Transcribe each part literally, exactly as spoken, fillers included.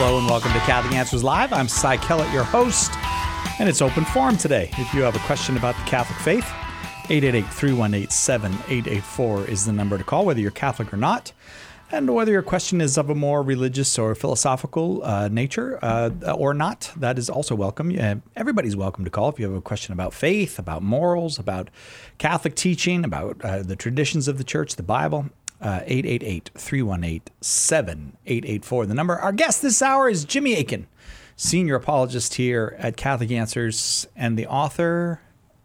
Hello and welcome to Catholic Answers Live. I'm Cy Kellett, your host, and it's open forum today. If you have a question about the Catholic faith, eight eight eight, three one eight, seven eight eight four is the number to call, whether you're Catholic or not. And whether your question is of a more religious or philosophical uh, nature uh, or not, that is also welcome. Uh, everybody's welcome to call if you have a question about faith, about morals, about Catholic teaching, about uh, the traditions of the church, the Bible. Uh, eight eight eight, three one eight, seven eight eight four, the number. Our guest this hour is Jimmy Akin, senior apologist here at Catholic Answers and the author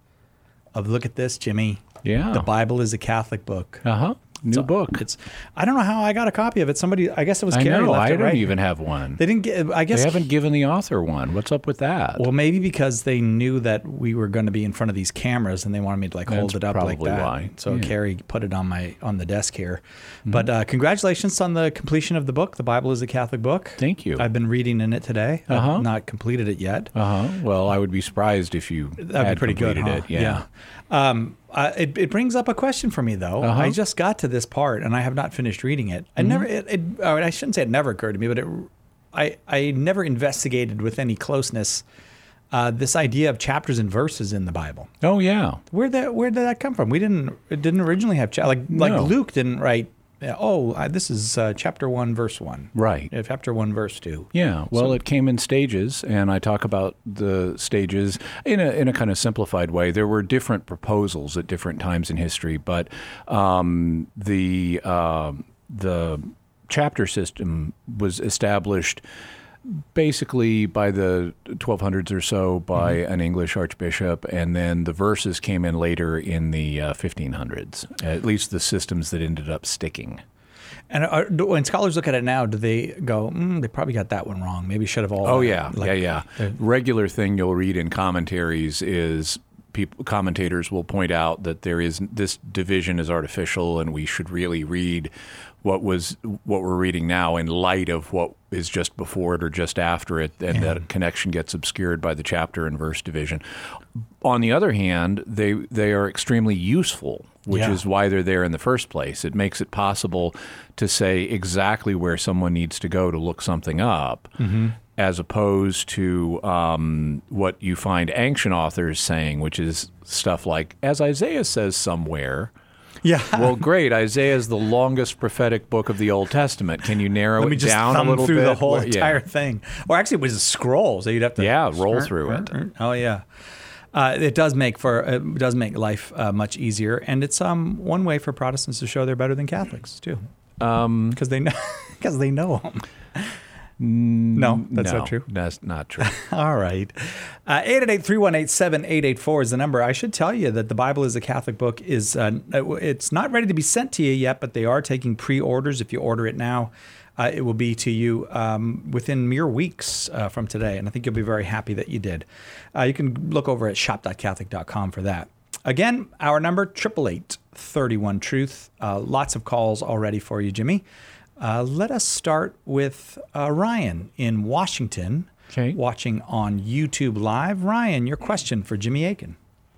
of, look at this, Jimmy. Yeah. The Bible is a Catholic book. Uh-huh. New So book. It's. I don't know how I got a copy of it. Somebody, I guess it was I Carrie know. left I it don't right. even have one. They didn't get. I guess They haven't given the author one. What's up with that? Well, maybe because they knew that we were going to be in front of these cameras, and they wanted me to like hold That's it up like probably that. why. So Yeah. Carrie put it on my on the desk here. Mm-hmm. But uh, congratulations on the completion of the book. The Bible is a Catholic book. Thank you. I've been reading in it today. Uh-huh. I've not completed it yet. Uh-huh. Well, I would be surprised if you That'd had be pretty good. completed Huh? it. Yeah. yeah. Um, uh, it, it brings up a question for me, though. Uh-huh. I just got to this part, and I have not finished reading it. I Mm-hmm. never. It, it, uh, I shouldn't say it never occurred to me, but it, I I never investigated with any closeness uh, this idea of chapters and verses in the Bible. Oh, yeah. Where that where did that come from? We didn't it didn't originally have cha- like like No. Luke didn't write. uh, Oh, uh, this is uh, chapter one, verse one. Right. Uh, chapter one, verse two. Yeah, well, So- it came in stages, and I talk about the stages in a in a kind of simplified way. There were different proposals at different times in history, but um, the uh, the chapter system was established basically by the twelve hundreds or so by mm-hmm. an English archbishop, and then the verses came in later in the uh, fifteen hundreds, at least the systems that ended up sticking. And are, do- when scholars look at it now, do they go, mm, they probably got that one wrong. Maybe should have all. Oh, yeah. like, yeah, yeah. uh, Regular thing you'll read in commentaries is people, commentators will point out that there is this division is artificial, and we should really read what was what we're reading now in light of what is just before it or just after it, and Yeah. that connection gets obscured by the chapter and verse division. On the other hand, they they are extremely useful, which Yeah. is why they're there in the first place. It makes it possible to say exactly where someone needs to go to look something up, Mm-hmm. as opposed to um, what you find ancient authors saying, which is stuff like, as Isaiah says somewhere. Yeah. Well, great. Isaiah is the longest prophetic book of the Old Testament. Can you narrow Let me it just down thumb a little through bit? the whole Well, yeah. entire thing. Or actually, it was a scroll, so you'd have to Yeah, roll through it. Oh yeah, uh, it does make for it does make life uh, much easier, and it's um one way for Protestants to show they're better than Catholics too, Um, because they know because they know them. No, that's no, not true. That's not true. All right. Uh, eight eight eight, three one eight, seven eight eight four is the number. I should tell you that the Bible is a Catholic book. Is uh, It's not ready to be sent to you yet, but they are taking pre-orders. If you order it now, uh, it will be to you um, within mere weeks uh, from today. And I think you'll be very happy that you did. Uh, you can look over at shop dot catholic dot com for that. Again, our number, eight eight eight, three one, truth. Uh, lots of calls already for you, Jimmy. Uh, let us start with uh, Ryan in Washington, Okay. watching on YouTube Live. Ryan, your question for Jimmy Akin.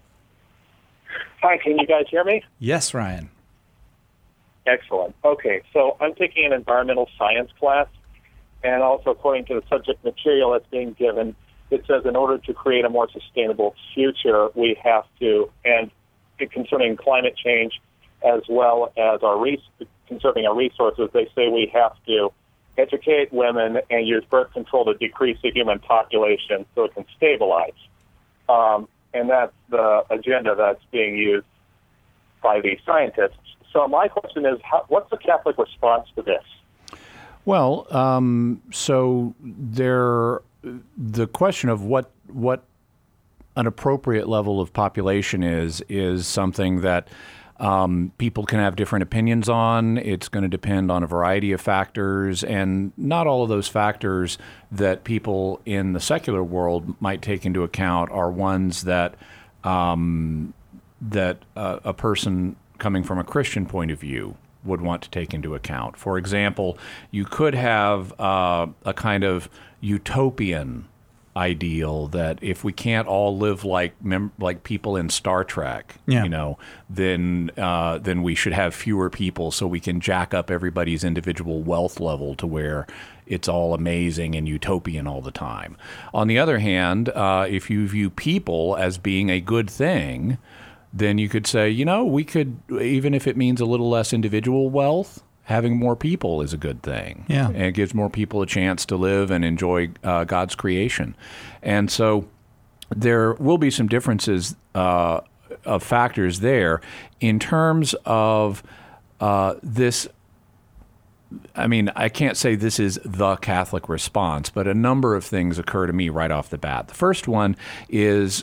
Hi, can you guys hear me? Yes, Ryan. Excellent. Okay, so I'm taking an environmental science class, and also according to the subject material that's being given, it says in order to create a more sustainable future, we have to, and concerning climate change as well as our res- conserving our resources, they say we have to educate women and use birth control to decrease the human population so it can stabilize. Um, and that's the agenda that's being used by these scientists. So my question is, how, what's the Catholic response to this? Well, um, so there, the question of what what an appropriate level of population is is something that um, people can have different opinions on. It's going to depend on a variety of factors, and not all of those factors that people in the secular world might take into account are ones that um, that uh, a person coming from a Christian point of view would want to take into account. For example, you could have uh, a kind of utopian ideal that if we can't all live like mem- like people in Star Trek, Yeah. you know, then uh, then we should have fewer people so we can jack up everybody's individual wealth level to where it's all amazing and utopian all the time. On the other hand, uh, if you view people as being a good thing, then you could say, you know, we could, even if it means a little less individual wealth, having more people is a good thing. Yeah. And it gives more people a chance to live and enjoy uh, God's creation. And so there will be some differences uh, of factors there in terms of uh, this. I mean, I can't say this is the Catholic response, but a number of things occur to me right off the bat. The first one is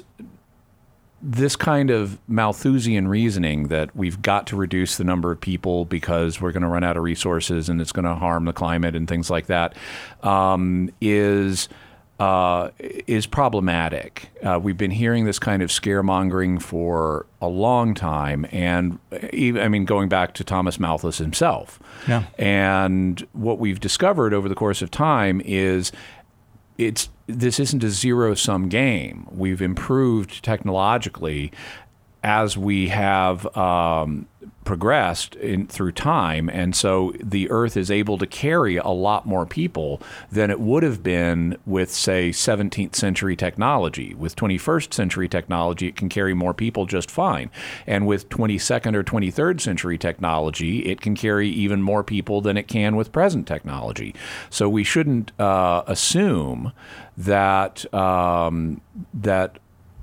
this kind of Malthusian reasoning that we've got to reduce the number of people because we're going to run out of resources and it's going to harm the climate and things like that, um, is uh, is problematic. Uh, we've been hearing this kind of scaremongering for a long time, and even, I mean, going back to Thomas Malthus himself. Yeah. And what we've discovered over the course of time is it's this isn't a zero-sum game. We've improved technologically as we have um, progressed in, through time, and so the Earth is able to carry a lot more people than it would have been with, say, seventeenth century technology. With twenty-first century technology, it can carry more people just fine. And with twenty-second or twenty-third century technology, it can carry even more people than it can with present technology. So we shouldn't uh, assume that um, that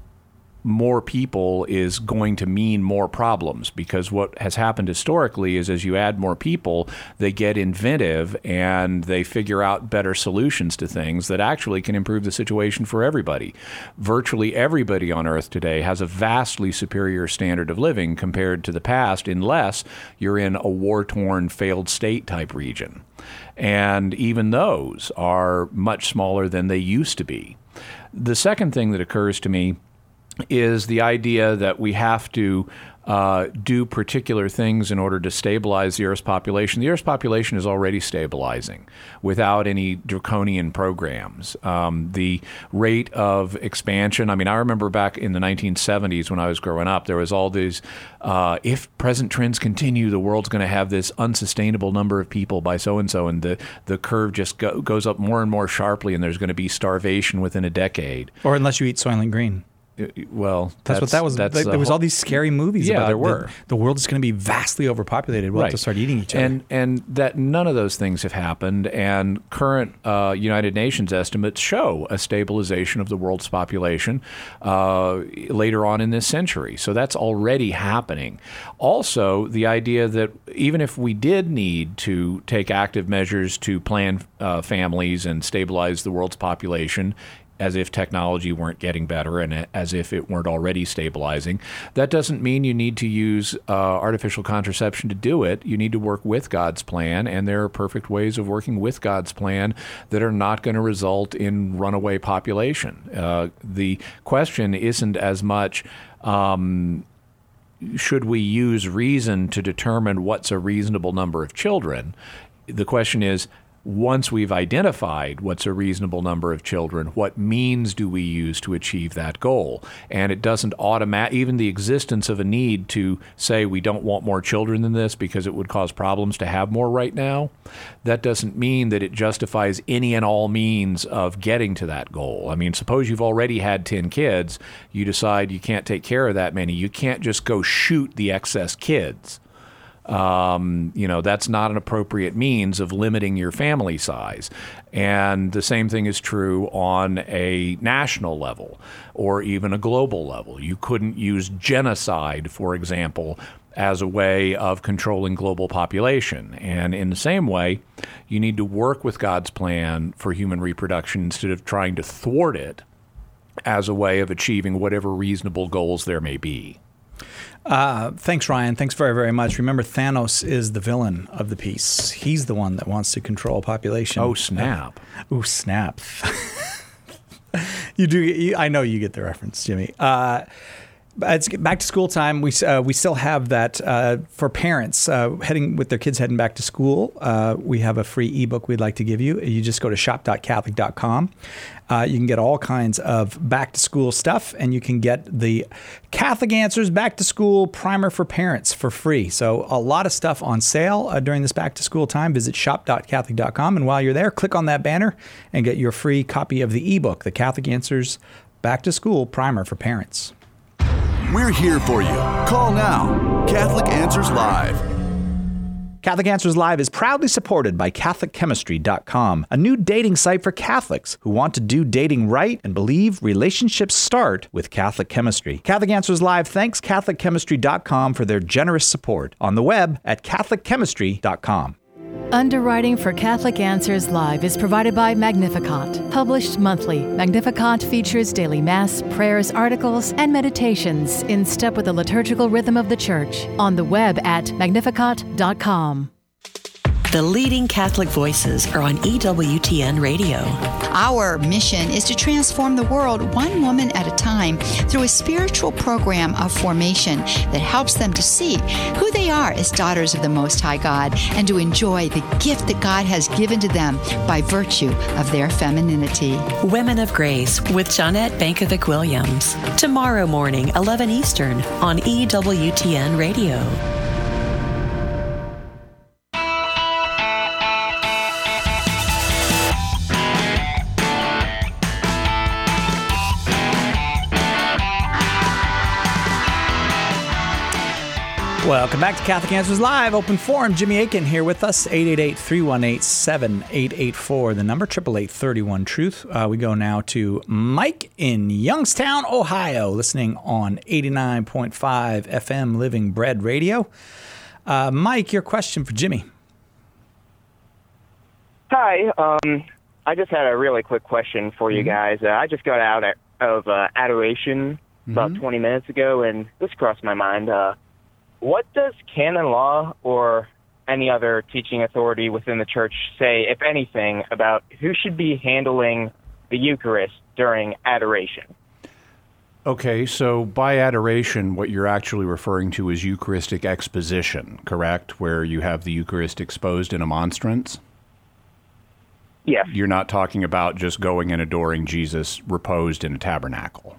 more people is going to mean more problems, because what has happened historically is as you add more people, they get inventive and they figure out better solutions to things that actually can improve the situation for everybody. Virtually everybody on Earth today has a vastly superior standard of living compared to the past, unless you're in a war-torn, failed state type region. And even those are much smaller than they used to be. The second thing that occurs to me is the idea that we have to uh, do particular things in order to stabilize the Earth's population. The Earth's population is already stabilizing without any draconian programs. Um, the rate of expansion, I mean, I remember back in the nineteen seventies when I was growing up, there was all these, uh, if present trends continue, the world's going to have this unsustainable number of people by so-and-so, and the, the curve just go, goes up more and more sharply, and there's going to be starvation within a decade. Or unless you eat Soylent Green. Well, that's, that's what that was. Like, there was all these scary movies yeah, about there were. The, the world is going to be vastly overpopulated. We'll right. have to start eating each other. And and that none of those things have happened. And current uh, United Nations estimates show a stabilization of the world's population uh, later on in this century. So that's already happening. Also, the idea that even if we did need to take active measures to plan uh, families and stabilize the world's population, as if technology weren't getting better and as if it weren't already stabilizing. That doesn't mean you need to use uh, artificial contraception to do it. You need to work with God's plan, and there are perfect ways of working with God's plan that are not going to result in runaway population. Uh, the question isn't as much um, should we use reason to determine what's a reasonable number of children. The question is, once we've identified what's a reasonable number of children, what means do we use to achieve that goal? And it doesn't automatic, even the existence of a need to say we don't want more children than this because it would cause problems to have more right now, that doesn't mean that it justifies any and all means of getting to that goal. I mean, suppose you've already had ten kids, you decide you can't take care of that many. You can't just go shoot the excess kids. Um, you know, that's not an appropriate means of limiting your family size. And the same thing is true on a national level or even a global level. You couldn't use genocide, for example, as a way of controlling global population. And in the same way, you need to work with God's plan for human reproduction instead of trying to thwart it as a way of achieving whatever reasonable goals there may be. Uh, thanks, Ryan. Thanks very, very much. Remember, Thanos is the villain of the piece. He's the one that wants to control population. Oh, snap. Uh, oh, snap. you do. You, I know you get the reference, Jimmy. Uh, It's back to school time. We uh, we still have that uh, for parents uh, heading with their kids heading back to school. Uh, we have a free ebook we'd like to give you. You just go to shop dot catholic dot com. Uh, you can get all kinds of back to school stuff, and you can get the Catholic Answers Back to School Primer for Parents for free. So a lot of stuff on sale uh, during this back to school time. Visit shop dot catholic dot com, and while you're there, click on that banner and get your free copy of the ebook, the Catholic Answers Back to School Primer for Parents. We're here for you. Call now. Catholic Answers Live. Catholic Answers Live is proudly supported by Catholic Chemistry dot com, a new dating site for Catholics who want to do dating right and believe relationships start with Catholic chemistry. Catholic Answers Live thanks Catholic Chemistry dot com for their generous support on the web at Catholic Chemistry dot com. Underwriting for Catholic Answers Live is provided by Magnificat. Published monthly, Magnificat features daily Mass, prayers, articles, and meditations in step with the liturgical rhythm of the Church. On the web at magnificat dot com. The leading Catholic voices are on E W T N Radio. Our mission is to transform the world one woman at a time through a spiritual program of formation that helps them to see who they are as daughters of the Most High God and to enjoy the gift that God has given to them by virtue of their femininity. Women of Grace with Johnette Bankovic-Williams. Tomorrow morning, eleven Eastern on E W T N Radio. Welcome back to Catholic Answers Live, Open Forum. Jimmy Akin here with us, eight eight eight, three one eight, seven eight eight four, the number, eight eight eight, three one, truth. Uh, we go now to Mike in Youngstown, Ohio, listening on eighty-nine point five F M Living Bread Radio. Uh, Mike, your question for Jimmy. Hi, um, I just had a really quick question for you guys. Uh, I just got out of uh, adoration about mm-hmm. twenty minutes ago, and this crossed my mind. Uh, What does canon law or any other teaching authority within the Church say, if anything, about who should be handling the Eucharist during adoration? Okay, so by adoration, what you're actually referring to is Eucharistic exposition, correct? Where you have the Eucharist exposed in a monstrance? Yes. You're not talking about just going and adoring Jesus reposed in a tabernacle.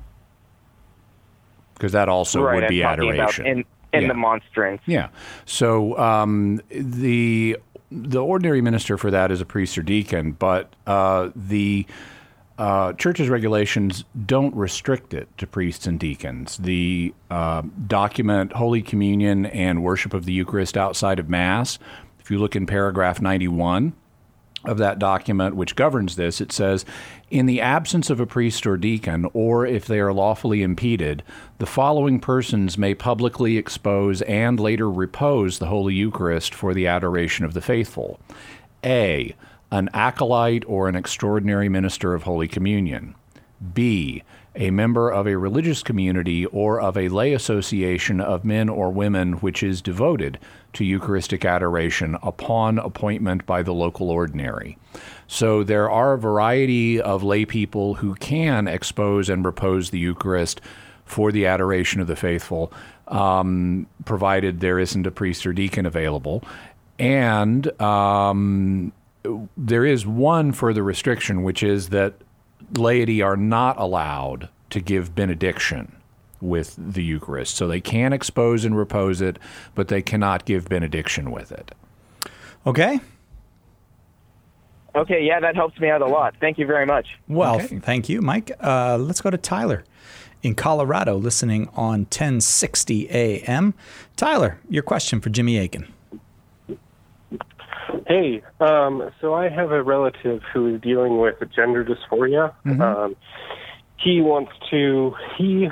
Because that also right, would I'm be talking adoration. About in, in yeah. the monstrance. Yeah. So um, the the ordinary minister for that is a priest or deacon, but uh, the uh, Church's regulations don't restrict it to priests and deacons. The uh, document Holy Communion and worship of the Eucharist outside of Mass, if you look in paragraph ninety-one of that document, which governs this, it says, in the absence of a priest or deacon, or if they are lawfully impeded, the following persons may publicly expose and later repose the Holy Eucharist for the adoration of the faithful. A, an acolyte or an extraordinary minister of Holy Communion. B, a member of a religious community or of a lay association of men or women which is devoted to Eucharistic adoration upon appointment by the local ordinary. So there are a variety of lay people who can expose and repose the Eucharist for the adoration of the faithful, um, provided there isn't a priest or deacon available. And um, there is one further restriction, which is that laity are not allowed to give benediction with the Eucharist. So they can expose and repose it, but they cannot give benediction with it. Okay. Okay, yeah, that helps me out a lot. Thank you very much. Well, okay. Thank you, Mike. Uh, let's go to Tyler in Colorado, listening on ten sixty A M. Tyler, your question for Jimmy Akin. Hey, um, so I have a relative who is dealing with gender dysphoria. Mm-hmm. Um, he wants to, he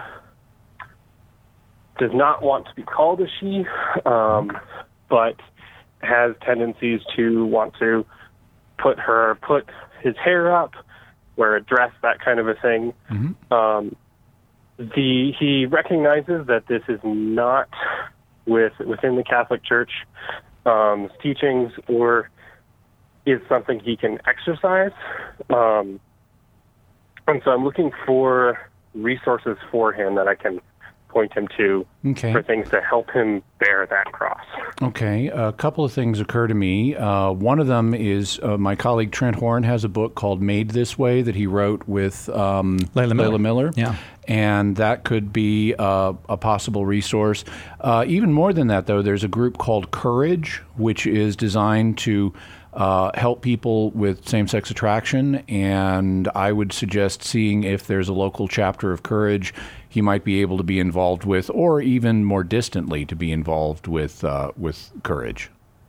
does not want to be called a she, um, but has tendencies to want to put her, put his hair up, wear a dress, that kind of a thing. Mm-hmm. Um, the he recognizes that this is not with within the Catholic Church um, teachings, or is something he can exercise. Um, and so I'm looking for resources for him that I can point him to Okay. for things to help him bear that cross. Okay, a couple of things occur to me. Uh, one of them is uh, my colleague Trent Horn has a book called Made This Way that he wrote with um, Layla Miller. Layla Miller. Yeah. And that could be uh, a possible resource. Uh, even more than that, though, there's a group called Courage, which is designed to uh, help people with same-sex attraction. And I would suggest seeing if there's a local chapter of Courage he might be able to be involved with, or even more distantly to be involved with uh, with Courage.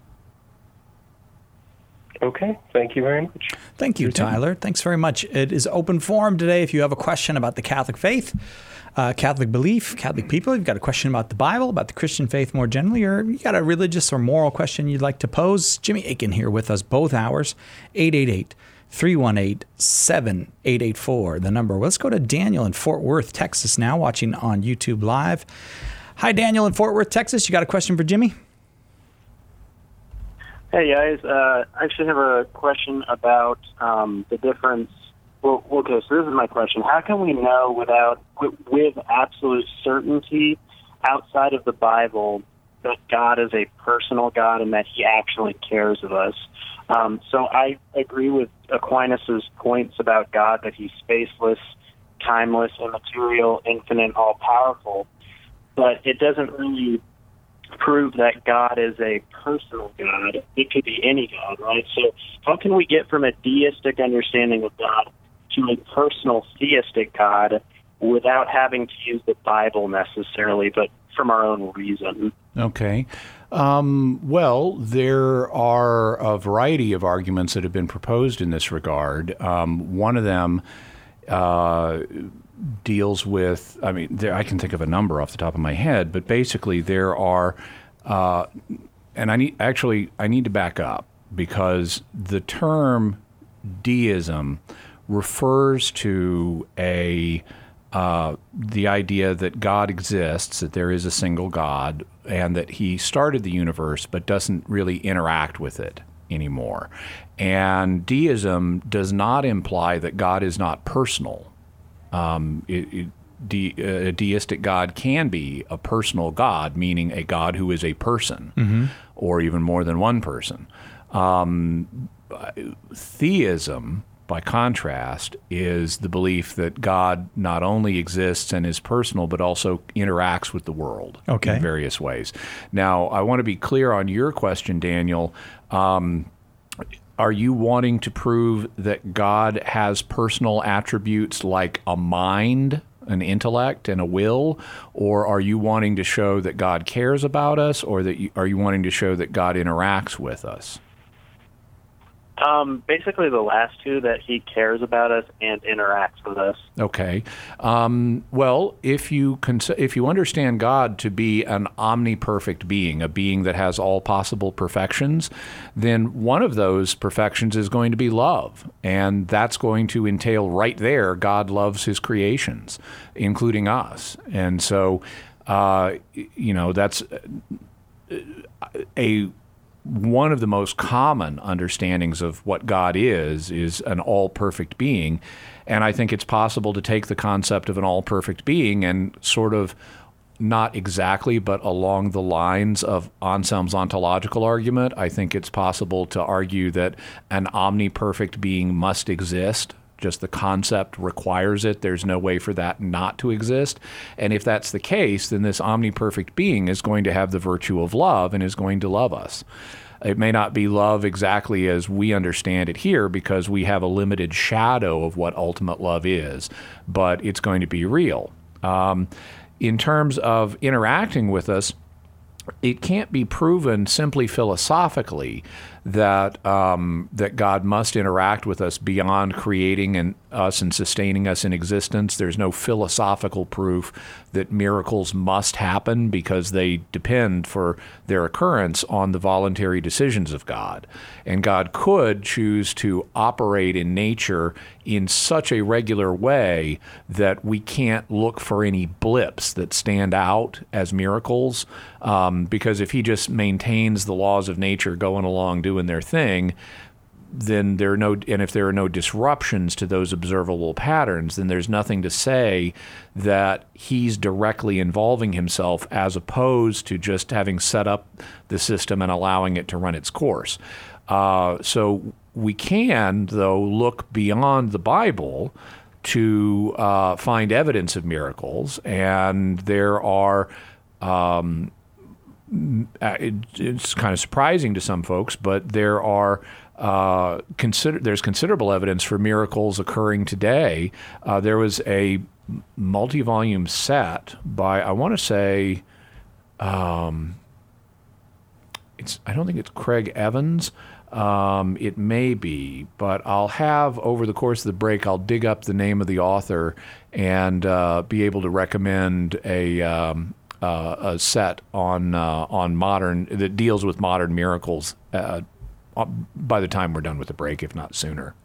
Okay, thank you very much. Thank you, Tyler. Thanks very much. It is open forum today. If you have a question about the Catholic faith, uh, Catholic belief, Catholic people, you've got a question about the Bible, about the Christian faith more generally, or you got a religious or moral question you'd like to pose, Jimmy Akin here with us both hours, eight eight eight, three one eight, seven eight eight four, the number. Let's go to Daniel in Fort Worth, Texas now, watching on YouTube Live. Hi, Daniel in Fort Worth, Texas. You got a question for Jimmy? Hey, guys. Uh, I actually have a question about um, the difference. Well, okay, so this is my question. How can we know without, with, with absolute certainty outside of the Bible that God is a personal God and that he actually cares of us? Um, so I agree with Aquinas' points about God, that he's spaceless, timeless, immaterial, infinite, all-powerful. But it doesn't really prove that God is a personal God. It could be any God, right? So how can we get from a deistic understanding of God to a personal theistic God without having to use the Bible necessarily, but from our own reason? Okay. Um, well, there are a variety of arguments that have been proposed in this regard. Um, one of them uh, deals with, I mean, there, I can think of a number off the top of my head, but basically there are, uh, and I need, actually, I need to back up, because the term deism refers to a uh, the idea that God exists, that there is a single God, and that he started the universe but doesn't really interact with it anymore. And deism does not imply that God is not personal. Um, it, it, de, a deistic God can be a personal God, meaning a God who is a person, mm-hmm. or even more than one person. Um, theism, by contrast, is the belief that God not only exists and is personal, but also interacts with the world okay. in various ways. Now, I want to be clear on your question, Daniel. Um, are you wanting to prove that God has personal attributes like a mind, an intellect, and a will? Or are you wanting to show that God cares about us, or that you, are you wanting to show that God interacts with us? Um, basically the last two, that he cares about us and interacts with us. Okay. Um, well, if you cons- if you understand God to be an omniperfect being, a being that has all possible perfections, then one of those perfections is going to be love. And that's going to entail right there, God loves his creations, including us. And so, uh, you know, that's a... One of the most common understandings of what God is, is an all-perfect being. And I think it's possible to take the concept of an all-perfect being and sort of, not exactly, but along the lines of Anselm's ontological argument, I think it's possible to argue that an omniperfect being must exist. Just the concept requires it. There's no way for that not to exist. And if that's the case, then this omniperfect being is going to have the virtue of love and is going to love us. It may not be love exactly as we understand it here, because we have a limited shadow of what ultimate love is, but it's going to be real. Um, in terms of interacting with us, it can't be proven simply philosophically that um, that God must interact with us beyond creating and us and sustaining us in existence. There's no philosophical proof that miracles must happen, because they depend for their occurrence on the voluntary decisions of God. And God could choose to operate in nature in such a regular way that we can't look for any blips that stand out as miracles, um, because if he just maintains the laws of nature going along doing their thing, then there are no, and if there are no disruptions to those observable patterns, then there's nothing to say that he's directly involving himself as opposed to just having set up the system and allowing it to run its course. Uh, so we can, though, look beyond the Bible to uh, find evidence of miracles, and there are um, it, it's kind of surprising to some folks, but there are uh, consider there's considerable evidence for miracles occurring today. Uh, there was a multi-volume set by, I want to say, um, it's I don't think it's Craig Evans. Um, it may be, but I'll have, over the course of the break, I'll dig up the name of the author and uh, be able to recommend a, um, uh, a set on uh, on modern that deals with modern miracles uh, by the time we're done with the break, if not sooner.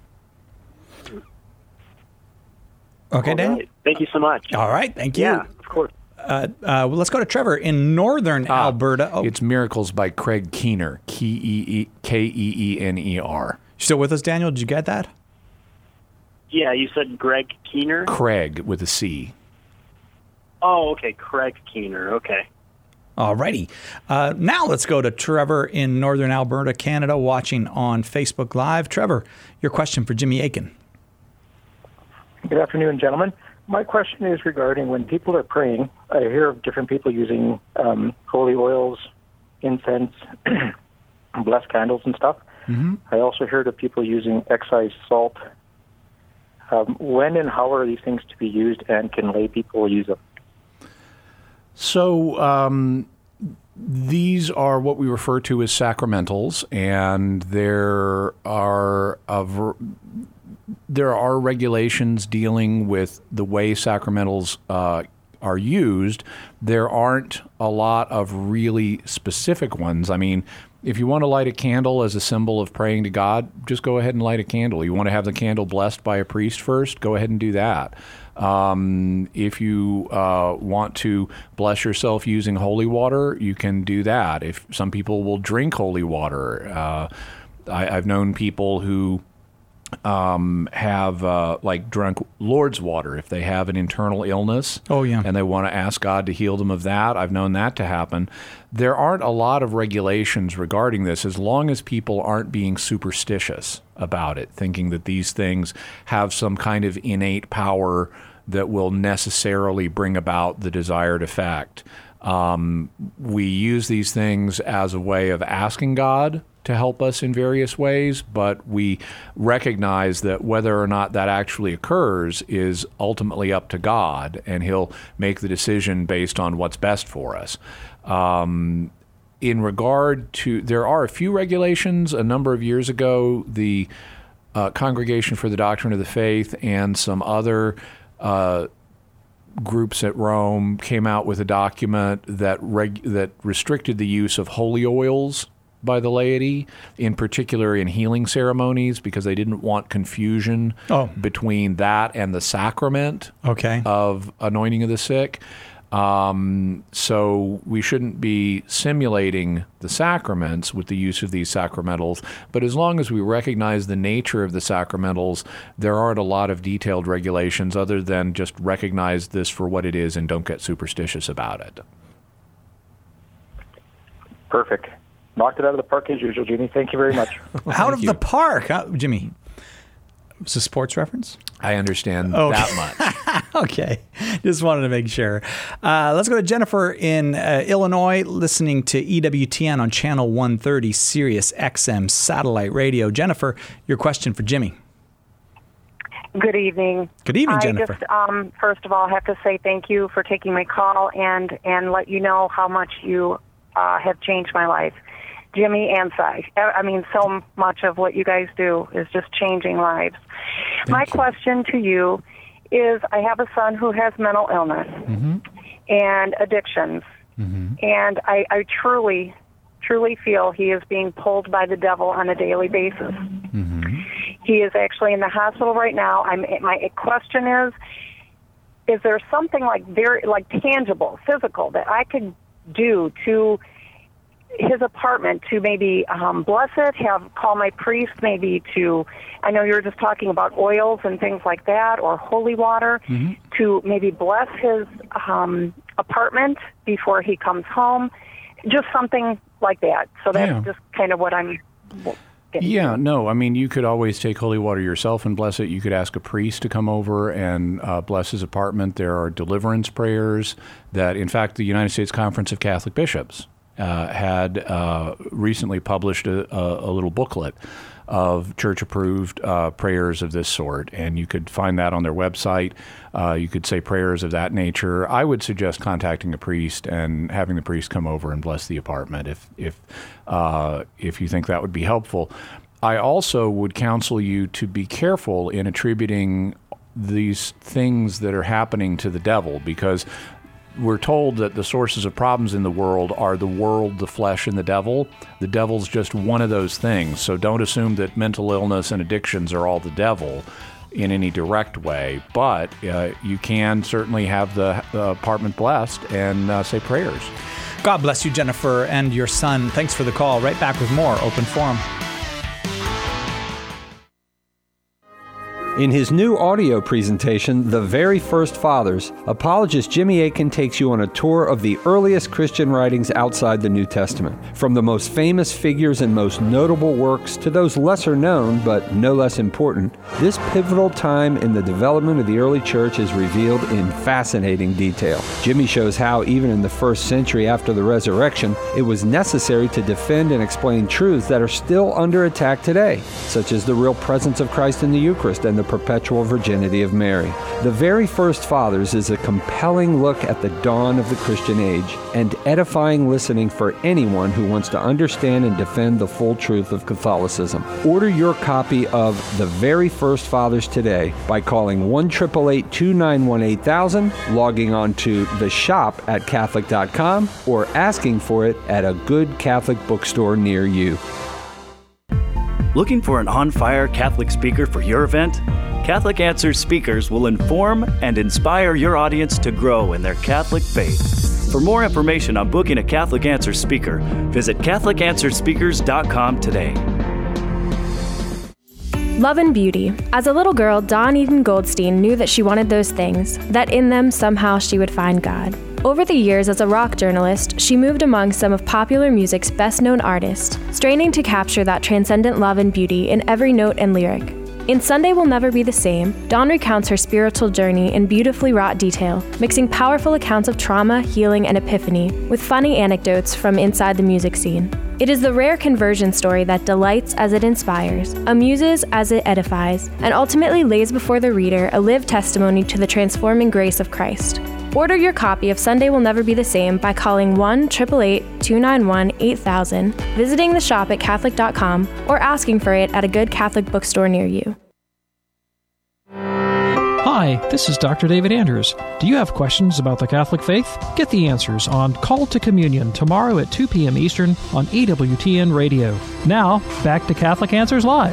Okay, Dan? Right. Thank you so much. All right, thank you. Yeah, of course. Uh, uh, well, let's go to Trevor in northern Ah, Alberta. Oh, It's Miracles by Craig Keener, K E E E N E R. you still with us, Daniel? Did you get that? Yeah, you said Greg Keener? Craig with a C. Oh, okay, Craig Keener. Okay. All righty. Uh, now let's go to Trevor in northern Alberta, Canada, watching on Facebook Live. Trevor, your question for Jimmy Akin. Good afternoon, gentlemen. My question is regarding when people are praying. I hear of different people using um, holy oils, incense, blessed candles and stuff. Mm-hmm. I also heard of people using excise salt. Um, when and how are these things to be used, and can lay people use them? So um, these are what we refer to as sacramentals, and there are a ver- there are regulations dealing with the way sacramentals uh, are used. There aren't a lot of really specific ones. I mean, if you want to light a candle as a symbol of praying to God, just go ahead and light a candle. You want to have the candle blessed by a priest first, go ahead and do that. Um, if you uh, want to bless yourself using holy water, you can do that. If some people will drink holy water, uh, I, I've known people who um, have uh, like drunk Lord's water if they have an internal illness. Oh, yeah. And they want to ask God to heal them of that. I've known that to happen. There aren't a lot of regulations regarding this as long as people aren't being superstitious about it, thinking that these things have some kind of innate power that will necessarily bring about the desired effect. Um, we use these things as a way of asking God to help us in various ways, but we recognize that whether or not that actually occurs is ultimately up to God, and He'll make the decision based on what's best for us. Um, in regard to, there are a few regulations. A number of years ago, the uh, Congregation for the Doctrine of the Faith and some other uh, groups at Rome came out with a document that reg- that restricted the use of holy oils by the laity, in particular in healing ceremonies, because they didn't want confusion oh. between that and the sacrament okay. of anointing of the sick. Um, so we shouldn't be simulating the sacraments with the use of these sacramentals, but as long as we recognize the nature of the sacramentals, there aren't a lot of detailed regulations other than just recognize this for what it is and don't get superstitious about it. Perfect. Knocked it out of the park as usual, Jimmy. Thank you very much. Out of you. the park, huh? Jimmy. Was a sports reference? I understand okay. that much. Okay. Just wanted to make sure. Uh, let's go to Jennifer in uh, Illinois, listening to E W T N on Channel one thirty, Sirius X M Satellite Radio. Jennifer, your question for Jimmy. Good evening. Good evening, Jennifer. I just, um, first of all, have to say thank you for taking my call and, and let you know how much you uh, have changed my life. Jimmy and Cy. I mean, so much of what you guys do is just changing lives. Thank My you. question to you is, I have a son who has mental illness mm-hmm. and addictions, mm-hmm. and I, I truly, truly feel he is being pulled by the devil on a daily basis. Mm-hmm. He is actually in the hospital right now. I'm, my question is, is there something like very, like tangible, physical that I could do to his apartment to maybe um, bless it, have call my priest maybe to, I know you were just talking about oils and things like that, or holy water, mm-hmm. to maybe bless his um, apartment before he comes home, just something like that. So that's yeah. just kind of what I'm getting Yeah, to. no, I mean, you could always take holy water yourself and bless it. You could ask a priest to come over and uh, bless his apartment. There are deliverance prayers that, in fact, the United States Conference of Catholic Bishops uh, had uh, recently published a, a, a little booklet of church-approved uh, prayers of this sort, and you could find that on their website. Uh, you could say prayers of that nature. I would suggest contacting a priest and having the priest come over and bless the apartment if if uh, if you think that would be helpful. I also would counsel you to be careful in attributing these things that are happening to the devil, because we're told that the sources of problems in the world are the world, the flesh, and the devil. The devil's just one of those things. So don't assume that mental illness and addictions are all the devil in any direct way. But uh, you can certainly have the, the apartment blessed and uh, say prayers. God bless you, Jennifer, and your son. Thanks for the call. Right back with more Open Forum. In his new audio presentation, The Very First Fathers, apologist Jimmy Akin takes you on a tour of the earliest Christian writings outside the New Testament. From the most famous figures and most notable works to those lesser known but no less important, this pivotal time in the development of the early church is revealed in fascinating detail. Jimmy shows how, even in the first century after the resurrection, it was necessary to defend and explain truths that are still under attack today, such as the real presence of Christ in the Eucharist and the perpetual virginity of Mary. The Very First Fathers is a compelling look at the dawn of the Christian age and edifying listening for anyone who wants to understand and defend the full truth of Catholicism. Order your copy of The Very First Fathers today by calling one eight eight eight, two nine one, eight thousand, logging on to the shop at Catholic dot com, or asking for it at a good Catholic bookstore near you. Looking for an on-fire Catholic speaker for your event? Catholic Answers speakers will inform and inspire your audience to grow in their Catholic faith. For more information on booking a Catholic Answers speaker, visit Catholic Answers Speakers dot com today. Love and beauty. As a little girl, Dawn Eden Goldstein knew that she wanted those things, that in them somehow she would find God. Over the years as a rock journalist, she moved among some of popular music's best-known artists, straining to capture that transcendent love and beauty in every note and lyric. In Sunday Will Never Be the Same, Dawn recounts her spiritual journey in beautifully wrought detail, mixing powerful accounts of trauma, healing, and epiphany with funny anecdotes from inside the music scene. It is the rare conversion story that delights as it inspires, amuses as it edifies, and ultimately lays before the reader a lived testimony to the transforming grace of Christ. Order your copy of Sunday Will Never Be the Same by calling one eight eight eight, two nine one, eight thousand, visiting the shop at Catholic dot com, or asking for it at a good Catholic bookstore near you. Hi, this is Doctor David Andrews. Do you have questions about the Catholic faith? Get the answers on Call to Communion tomorrow at two p.m. Eastern on E W T N Radio. Now, back to Catholic Answers Live.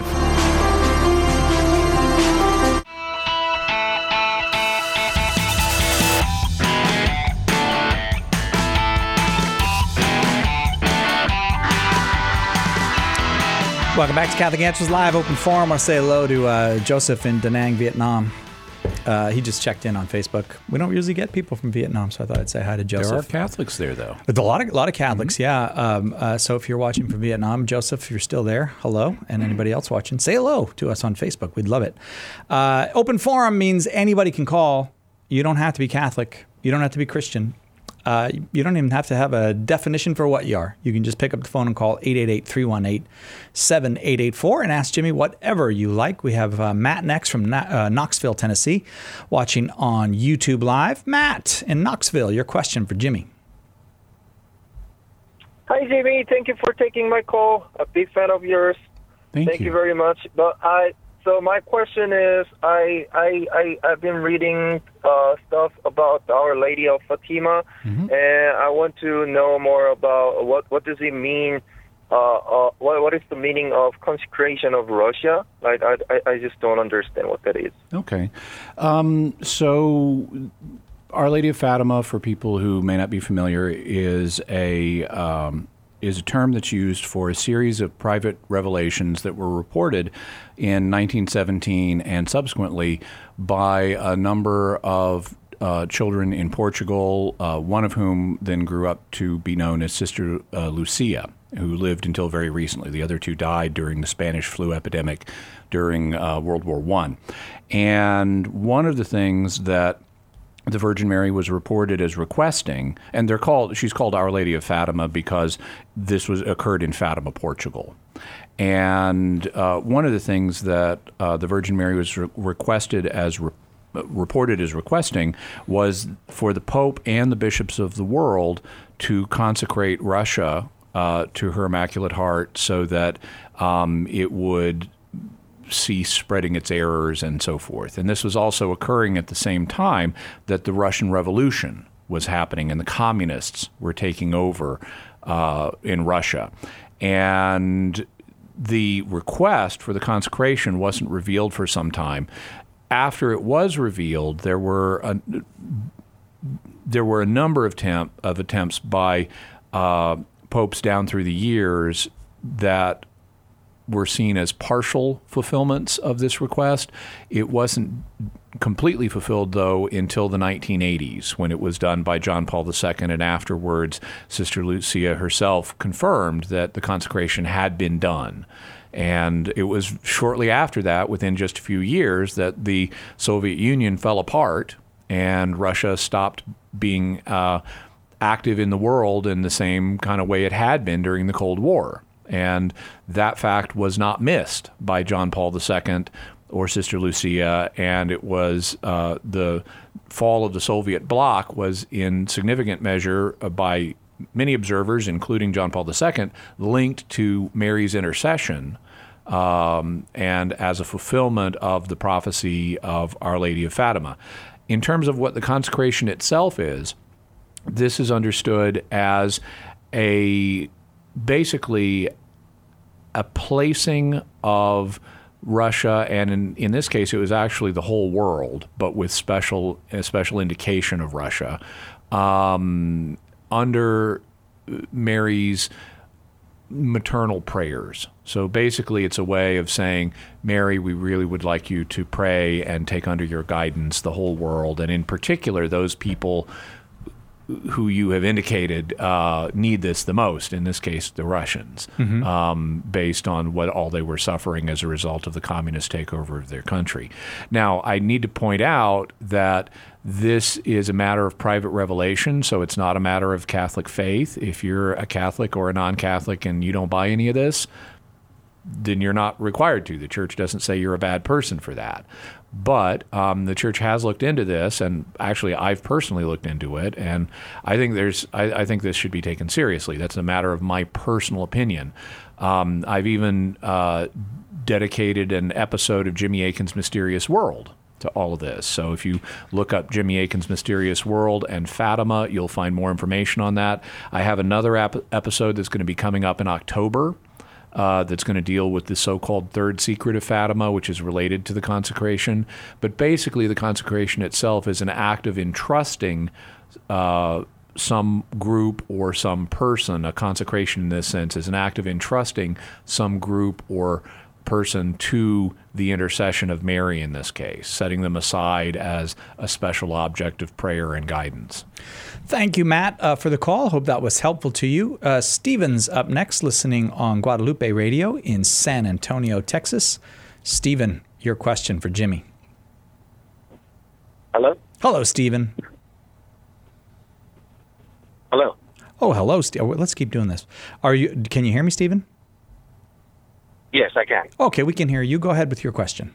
Welcome back to Catholic Answers Live, Open Forum. I want to say hello to uh, Joseph in Da Nang, Vietnam. Uh, he just checked in on Facebook. We don't usually get people from Vietnam, so I thought I'd say hi to Joseph. There are Catholics there, though. But a lot of, a lot of Catholics, mm-hmm. yeah. Um, uh, so if you're watching from Vietnam, Joseph, if you're still there, hello. And anybody else watching, say hello to us on Facebook. We'd love it. Uh, open Forum means anybody can call. You don't have to be Catholic. You don't have to be Christian. Uh, you don't even have to have a definition for what you are. You can just pick up the phone and call eight eight eight, three one eight, seven eight eight four and ask Jimmy whatever you like. We have uh, Matt next from Na- uh, Knoxville, Tennessee, watching on YouTube Live. Matt in Knoxville, your question for Jimmy. Hi, Jimmy. Thank you for taking my call. A big fan of yours. Thank, Thank you. you very much. But I... So my question is, I I I I've been reading uh, stuff about Our Lady of Fatima, mm-hmm. and I want to know more about what what does it mean. Uh, uh, what what is the meaning of consecration of Russia? Like I I, I just don't understand what that is. Okay, um, so Our Lady of Fatima, for people who may not be familiar, is a um, is a term that's used for a series of private revelations that were reported in nineteen seventeen and subsequently by a number of uh, children in Portugal, uh, one of whom then grew up to be known as Sister uh, Lucia, who lived until very recently. The other two died during the Spanish flu epidemic during uh, World War One. And one of the things that the Virgin Mary was reported as requesting, and they're called, she's called Our Lady of Fatima because this was occurred in Fatima, Portugal. And uh, one of the things that uh, the Virgin Mary was re- requested as re- reported as requesting was for the Pope and the bishops of the world to consecrate Russia uh, to her Immaculate Heart so that um, it would cease spreading its errors and so forth. And this was also occurring at the same time that the Russian Revolution was happening and the communists were taking over uh, in Russia. And the request for the consecration wasn't revealed for some time. After it was revealed, there were a, there were a number of, temp, of attempts by uh, popes down through the years that were seen as partial fulfillments of this request. It wasn't completely fulfilled, though, until the nineteen eighties, when it was done by John Paul the Second, and afterwards Sister Lucia herself confirmed that the consecration had been done. And it was shortly after that, within just a few years, that the Soviet Union fell apart and Russia stopped being uh, active in the world in the same kind of way it had been during the Cold War. And that fact was not missed by John Paul the Second or Sister Lucia, and it was uh, the fall of the Soviet bloc was in significant measure uh, by many observers, including John Paul the Second, linked to Mary's intercession um, and as a fulfillment of the prophecy of Our Lady of Fatima. In terms of what the consecration itself is, this is understood as a basically a placing of Russia, and in, in this case it was actually the whole world, but with special a special indication of Russia, um, under Mary's maternal prayers. So basically it's a way of saying, Mary, we really would like you to pray and take under your guidance the whole world, and in particular those people who you have indicated uh, need this the most, in this case the Russians, mm-hmm. um, based on what all they were suffering as a result of the communist takeover of their country. Now, I need to point out that this is a matter of private revelation, so it's not a matter of Catholic faith. If you're a Catholic or a non-Catholic and you don't buy any of this, then you're not required to. The church doesn't say you're a bad person for that. But um, the church has looked into this, and actually I've personally looked into it, and I think there's I, I think this should be taken seriously. That's a matter of my personal opinion. Um, I've even uh, dedicated an episode of Jimmy Akin's Mysterious World to all of this. So if you look up Jimmy Akin's Mysterious World and Fatima, you'll find more information on that. I have another ap- episode that's going to be coming up in October Uh, that's going to deal with the so-called third secret of Fatima, which is related to the consecration. But basically, the consecration itself is an act of entrusting uh, some group or some person. A consecration, in this sense, is an act of entrusting some group or person to the intercession of Mary in this case, setting them aside as a special object of prayer and guidance. Thank you, Matt, uh, for the call. Hope that was helpful to you. Uh, Stephen's up next, listening on Guadalupe Radio in San Antonio, Texas. Stephen, your question for Jimmy. Hello? Hello, Stephen. Hello. Oh, hello, Stephen. Let's keep doing this. Are you? Can you hear me, Stephen? Yes, I can. Okay, we can hear you. Go ahead with your question.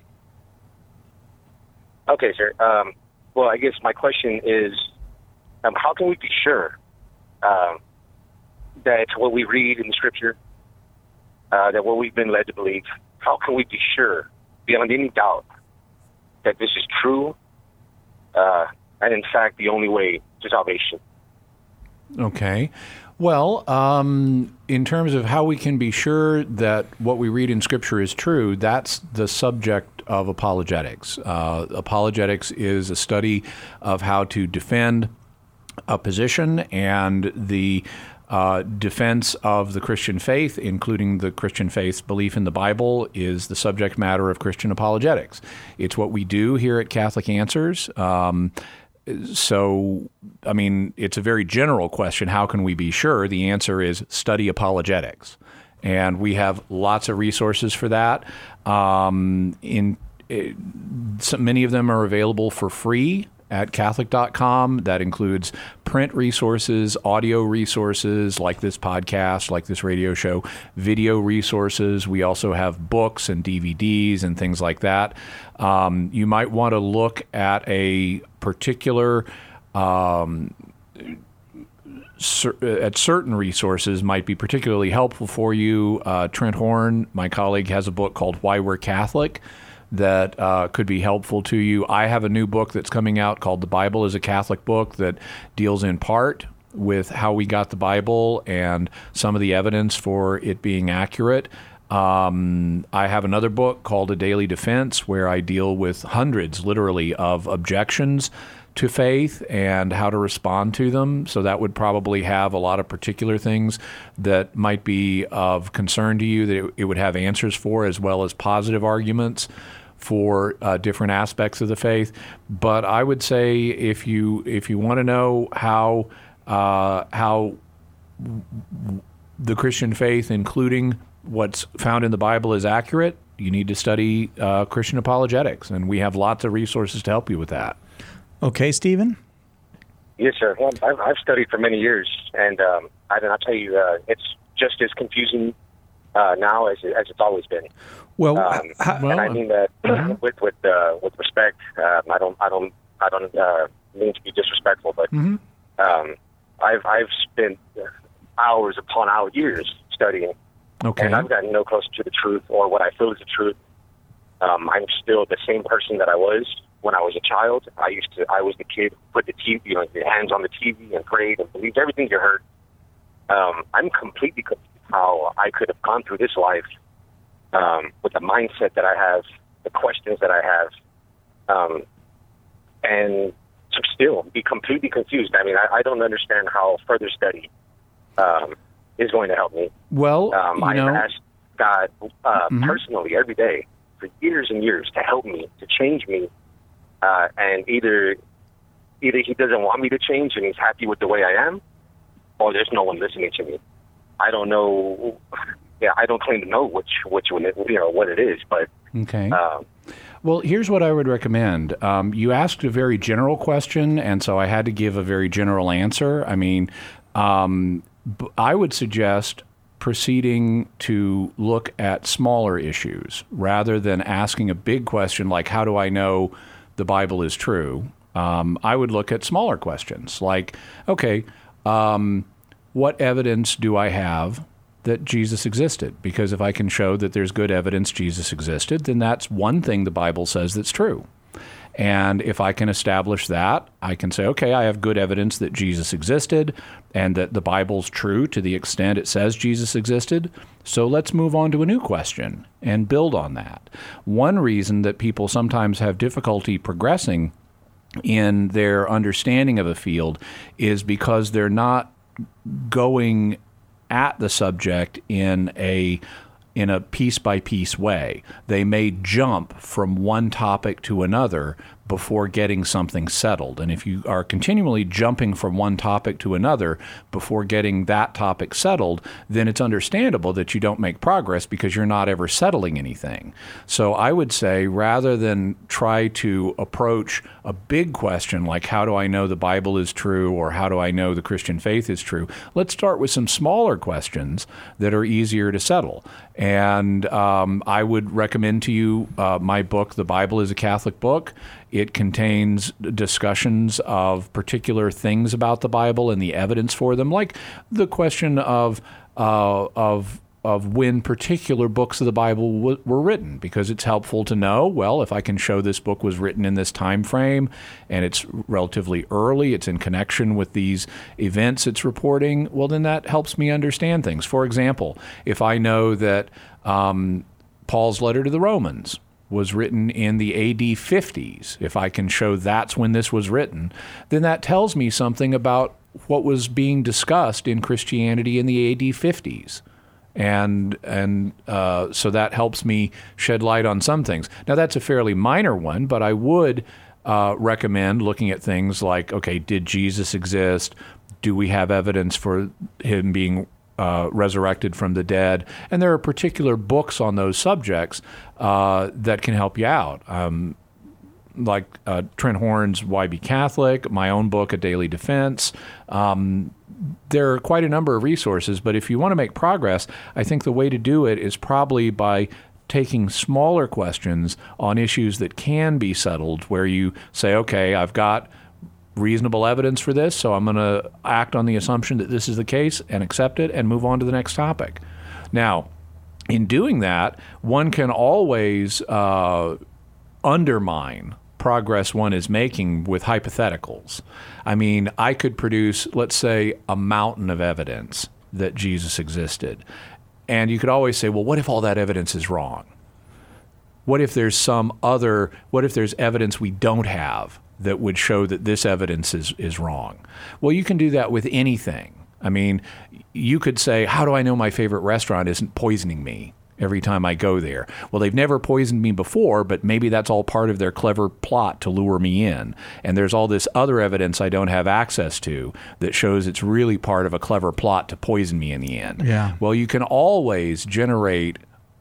Okay, sir. Um, well, I guess my question is, um, how can we be sure um, that what we read in the Scripture, uh, that what we've been led to believe, how can we be sure, beyond any doubt, that this is true uh, and, in fact, the only way to salvation? Okay. Well, um, in terms of how we can be sure that what we read in Scripture is true, that's the subject of apologetics. Uh, apologetics is a study of how to defend a position, and the Uh, defense of the Christian faith, including the Christian faith's belief in the Bible, is the subject matter of Christian apologetics. It's what we do here at Catholic Answers. Um, so, I mean, it's a very general question. How can we be sure? The answer is study apologetics. And we have lots of resources for that. Um, in it, so many of them are available for free at Catholic dot com. That includes print resources, audio resources like this podcast, like this radio show, video resources. We also have books and D V Ds and things like that. Um, you might want to look at a particular um, at certain resources might be particularly helpful for you. Uh, Trent Horn, my colleague, has a book called Why We're Catholic that uh, could be helpful to you. I have a new book that's coming out called The Bible is a Catholic Book that deals in part with how we got the Bible and some of the evidence for it being accurate. Um, I have another book called A Daily Defense where I deal with hundreds, literally, of objections to faith and how to respond to them. So that would probably have a lot of particular things that might be of concern to you that it, it would have answers for, as well as positive arguments for uh, different aspects of the faith. But I would say if you if you want to know how uh, how the Christian faith, including what's found in the Bible, is accurate, you need to study uh, Christian apologetics, and we have lots of resources to help you with that. Okay, Stephen? Yes, sir. Well, I've, I've studied for many years, and um, I, I'll tell you, uh, it's just as confusing uh, now as, it, as it's always been. Well, um, how, and I mean that uh-huh. with with uh, with respect. Uh, I don't I don't I don't uh, mean to be disrespectful, but mm-hmm. um, I've I've spent hours upon hours, years studying, okay. and I've gotten no closer to the truth or what I feel is the truth. Um, I'm still the same person that I was when I was a child. I used to I was the kid who put the T V, you know, the hands on the T V and prayed and believed everything you heard. Um, I'm completely confused how I could have gone through this life um, with the mindset that I have, the questions that I have, um, and to still be completely confused. I mean, I, I don't understand how further study um, is going to help me. Well, um, you I've know, asked God uh, mm-hmm. personally every day for years and years to help me, to change me, uh, and either either He doesn't want me to change and He's happy with the way I am, or there's no one listening to me. I don't know. Yeah, I don't claim to know which which one it, you know what it is, but okay. Um, well, here's what I would recommend. Um, you asked a very general question, and so I had to give a very general answer. I mean, um, b- I would suggest proceeding to look at smaller issues rather than asking a big question like, how do I know the Bible is true? Um, I would look at smaller questions like, okay, um, what evidence do I have that Jesus existed? Because if I can show that there's good evidence Jesus existed, then that's one thing the Bible says that's true. And if I can establish that, I can say, okay, I have good evidence that Jesus existed and that the Bible's true to the extent it says Jesus existed. So let's move on to a new question and build on that. One reason that people sometimes have difficulty progressing in their understanding of a field is because they're not going at the subject in a in a piece-by-piece way. They may jump from one topic to another before getting something settled. And if you are continually jumping from one topic to another before getting that topic settled, then it's understandable that you don't make progress because you're not ever settling anything. So I would say rather than try to approach a big question like how do I know the Bible is true or how do I know the Christian faith is true, let's start with some smaller questions that are easier to settle. And um, I would recommend to you uh, my book, The Bible is a Catholic Book. It contains discussions of particular things about the Bible and the evidence for them, like the question of uh, of of when particular books of the Bible w- were written, because it's helpful to know, well, if I can show this book was written in this time frame and it's relatively early, it's in connection with these events it's reporting, well, then that helps me understand things. For example, if I know that um, Paul's letter to the Romans was written in the A D fifties, if I can show that's when this was written, then that tells me something about what was being discussed in Christianity in the A D fifties. And and uh, so that helps me shed light on some things. Now, that's a fairly minor one, but I would uh, recommend looking at things like, okay, did Jesus exist? Do we have evidence for him being uh, resurrected from the dead? And there are particular books on those subjects uh, that can help you out. Um, like uh, Trent Horn's Why Be Catholic, my own book, A Daily Defense. Um, there are quite a number of resources, but if you want to make progress, I think the way to do it is probably by taking smaller questions on issues that can be settled, where you say, okay, I've got reasonable evidence for this, so I'm going to act on the assumption that this is the case and accept it and move on to the next topic. Now, in doing that, one can always uh, undermine progress one is making with hypotheticals. I mean, I could produce, let's say, a mountain of evidence that Jesus existed. And you could always say, well, what if all that evidence is wrong? What if there's some other, what if there's evidence we don't have that would show that this evidence is, is wrong? Well, you can do that with anything. I mean, you could say, how do I know my favorite restaurant isn't poisoning me every time I go there? Well, they've never poisoned me before, but maybe that's all part of their clever plot to lure me in. And there's all this other evidence I don't have access to that shows it's really part of a clever plot to poison me in the end. Yeah. Well, you can always generate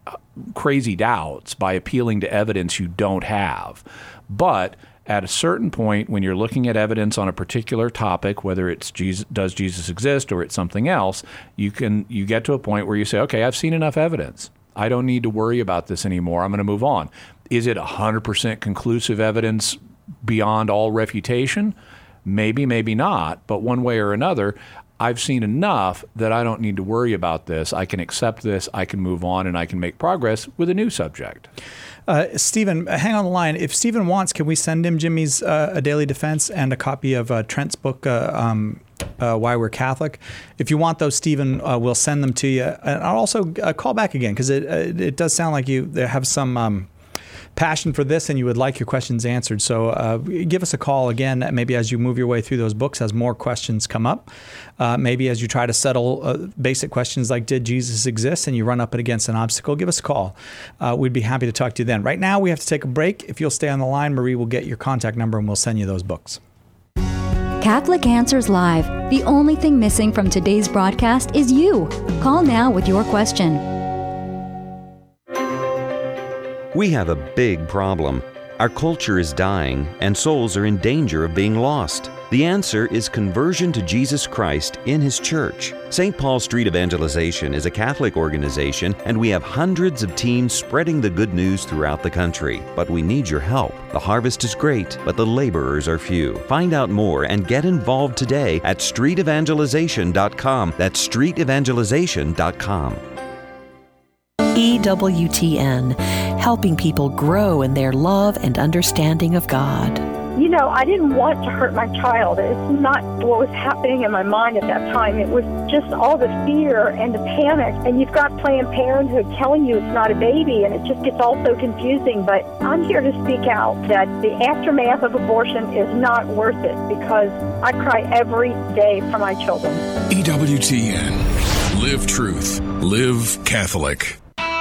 crazy doubts by appealing to evidence you don't have. But at a certain point, when you're looking at evidence on a particular topic, whether it's Jesus, does Jesus exist or it's something else, you can you get to a point where you say, okay, I've seen enough evidence. I don't need to worry about this anymore. I'm going to move on. Is it one hundred percent conclusive evidence beyond all refutation? Maybe, maybe not. But one way or another, I've seen enough that I don't need to worry about this. I can accept this. I can move on, and I can make progress with a new subject. Uh, Stephen, hang on the line. If Stephen wants, can we send him Jimmy's uh, A Daily Defense and a copy of uh, Trent's book, uh, um, uh, Why We're Catholic? If you want those, Stephen, uh, we'll send them to you. And I'll also uh, call back again, because it, uh, it does sound like you have some um, passion for this and you would like your questions answered. So uh, give us a call again, maybe as you move your way through those books, as more questions come up. Uh, maybe as you try to settle uh, basic questions like, did Jesus exist? And you run up against an obstacle, give us a call. Uh, we'd be happy to talk to you then. Right now, we have to take a break. If you'll stay on the line, Marie will get your contact number and we'll send you those books. Catholic Answers Live. The only thing missing from today's broadcast is you. Call now with your question. We have a big problem. Our culture is dying, and souls are in danger of being lost. The answer is conversion to Jesus Christ in His church. Saint Paul Street Evangelization is a Catholic organization, and we have hundreds of teams spreading the good news throughout the country. But we need your help. The harvest is great, but the laborers are few. Find out more and get involved today at street evangelization dot com. That's street evangelization dot com. E W T N, helping people grow in their love and understanding of God. You know, I didn't want to hurt my child. It's not what was happening in my mind at that time. It was just all the fear and the panic. And you've got Planned Parenthood telling you it's not a baby, and it just gets all so confusing. But I'm here to speak out that the aftermath of abortion is not worth it, because I cry every day for my children. E W T N. Live truth. Live Catholic.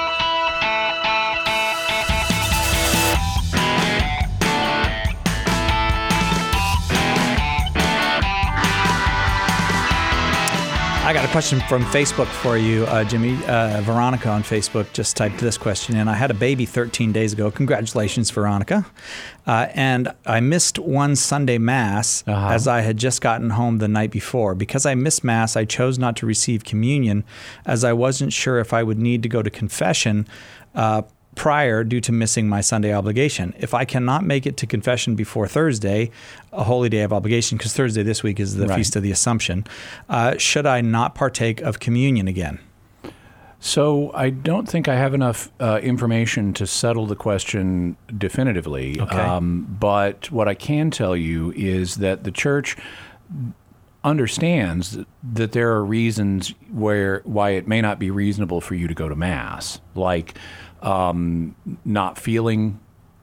I got a question from Facebook for you, uh, Jimmy. Uh, Veronica on Facebook just typed this question in. I had a baby thirteen days ago. Congratulations, Veronica. Uh, and I missed one Sunday Mass uh-huh. as I had just gotten home the night before. Because I missed Mass, I chose not to receive communion, as I wasn't sure if I would need to go to confession uh, prior due to missing my Sunday obligation. If I cannot make it to confession before Thursday, a holy day of obligation, because Thursday this week is the right. Feast of the Assumption, uh, should I not partake of communion again? So I don't think I have enough uh, information to settle the question definitively. Okay. Um, but what I can tell you is that the Church understands that there are reasons where why it may not be reasonable for you to go to Mass, like um, not feeling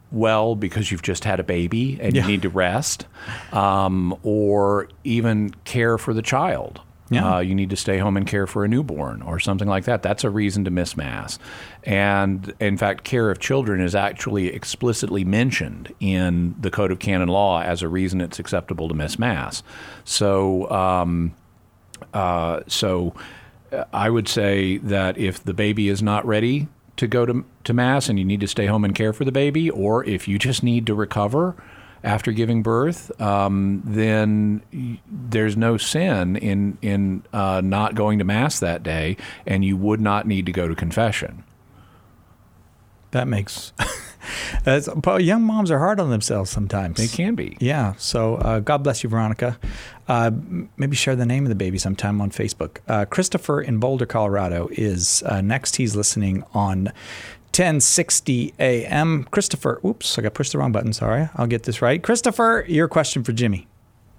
well because you've just had a baby and Yeah. you need to rest, um, or even care for the child. Yeah. Uh, you need to stay home and care for a newborn or something like that. That's a reason to miss Mass. And in fact, care of children is actually explicitly mentioned in the Code of Canon Law as a reason it's acceptable to miss Mass. So, um, uh, so I would say that if the baby is not ready to go to, to Mass and you need to stay home and care for the baby, or if you just need to recover after giving birth, um, then y- there's no sin in in uh, not going to Mass that day, and you would not need to go to confession. That makes that's, but young moms are hard on themselves sometimes. They can be. Yeah. So uh, God bless you, Veronica. Uh, m- maybe share the name of the baby sometime on Facebook. Uh, Christopher in Boulder, Colorado is uh, next. He's listening on ten sixty A M. Christopher, oops, I got pushed the wrong button. Sorry. I'll get this right. Christopher, your question for Jimmy.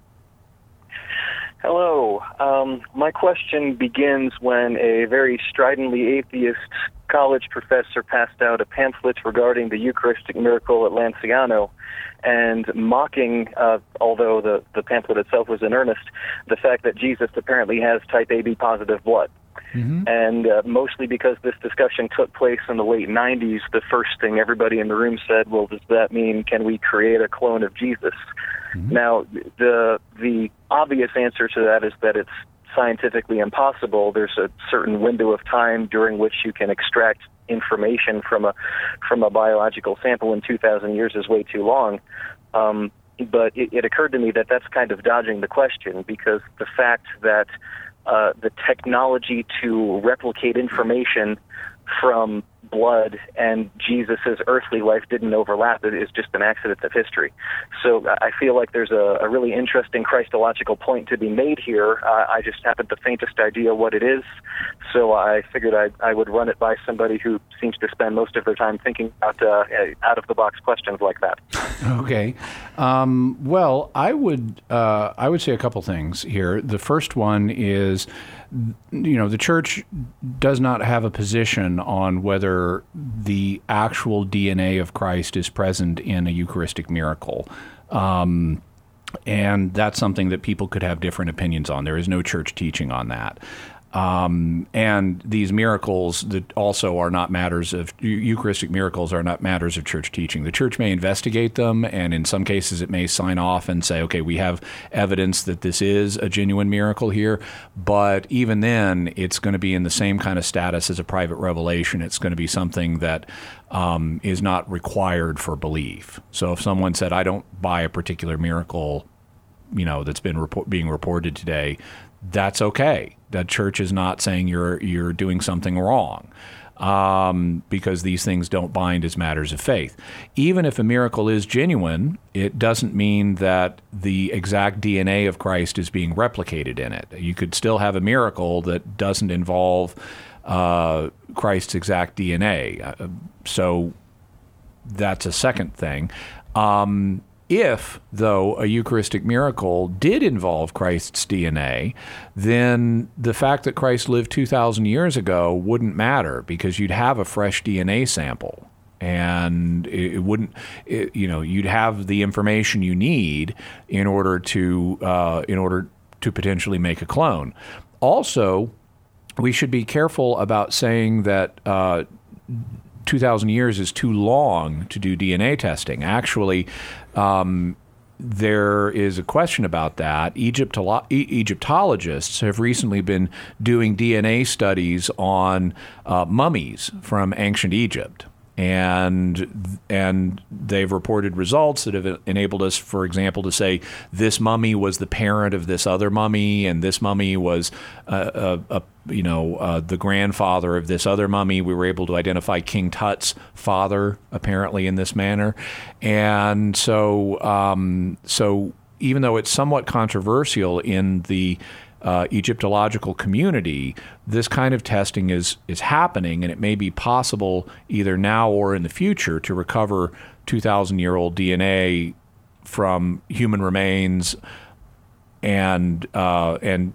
Hello. Um, my question begins when a very stridently atheist college professor passed out a pamphlet regarding the Eucharistic miracle at Lanciano, and mocking, uh, although the, the pamphlet itself was in earnest, the fact that Jesus apparently has type A B positive blood. Mm-hmm. And uh, mostly because this discussion took place in the late nineties, the first thing everybody in the room said, well, does that mean can we create a clone of Jesus? Mm-hmm. Now, the the obvious answer to that is that it's scientifically impossible. There's a certain window of time during which you can extract information from a from a biological sample, and two thousand years is way too long. Um, but it, it occurred to me that that's kind of dodging the question, because the fact that uh, the technology to replicate information from blood and Jesus's earthly life didn't overlap. It is just an accident of history. So I feel like there's a, a really interesting Christological point to be made here. Uh, I just haven't the faintest idea what it is, so I figured I, I would run it by somebody who seems to spend most of their time thinking about uh, out-of-the-box questions like that. Okay. Um, well, I would uh, I would say a couple things here. The first one is, you know, the church does not have a position on whether the actual D N A of Christ is present in a Eucharistic miracle. Um, and that's something that people could have different opinions on. There is no church teaching on that. Um, and these miracles that also are not matters of Eucharistic miracles are not matters of church teaching. The church may investigate them, and in some cases it may sign off and say, okay, we have evidence that this is a genuine miracle here. But even then, it's going to be in the same kind of status as a private revelation. It's going to be something that um, is not required for belief. So if someone said, I don't buy a particular miracle, you know, that's been report- being reported today, that's okay. That church is not saying you're you're doing something wrong, um, because these things don't bind as matters of faith. Even if a miracle is genuine, it doesn't mean that the exact D N A of Christ is being replicated in it. You could still have a miracle that doesn't involve uh, Christ's exact D N A. Uh, so that's a second thing. Um, If, though, a Eucharistic miracle did involve Christ's D N A, then the fact that Christ lived two thousand years ago wouldn't matter, because you'd have a fresh D N A sample. And it wouldn't, it, you know, you'd have the information you need in order to uh, in order to potentially make a clone. Also, we should be careful about saying that uh, two thousand years is too long to do D N A testing. Actually, um, there is a question about that. Egyptolo- e- Egyptologists have recently been doing D N A studies on uh, mummies from ancient Egypt. And and they've reported results that have enabled us, for example, to say this mummy was the parent of this other mummy, and this mummy was, uh, a, a, you know, uh, the grandfather of this other mummy. We were able to identify King Tut's father, apparently, in this manner. And so, um, so even though it's somewhat controversial in the Uh, Egyptological community, this kind of testing is is happening, and it may be possible either now or in the future to recover two thousand year old D N A from human remains and uh, and